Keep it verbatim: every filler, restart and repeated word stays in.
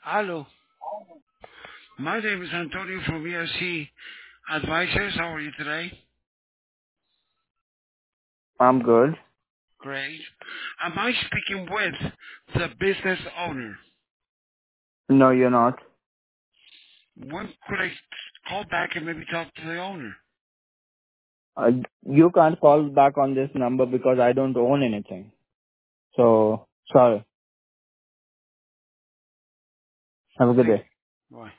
Hello. My name is Antonio from E S C Advisors. How are you today? I'm good. Great. Am I speaking with the business owner? No, you're not. When could I call back and maybe talk to the owner? Uh, you can't call back on this number because I don't own anything. So, sorry. Have a good Thank day. you. Bye.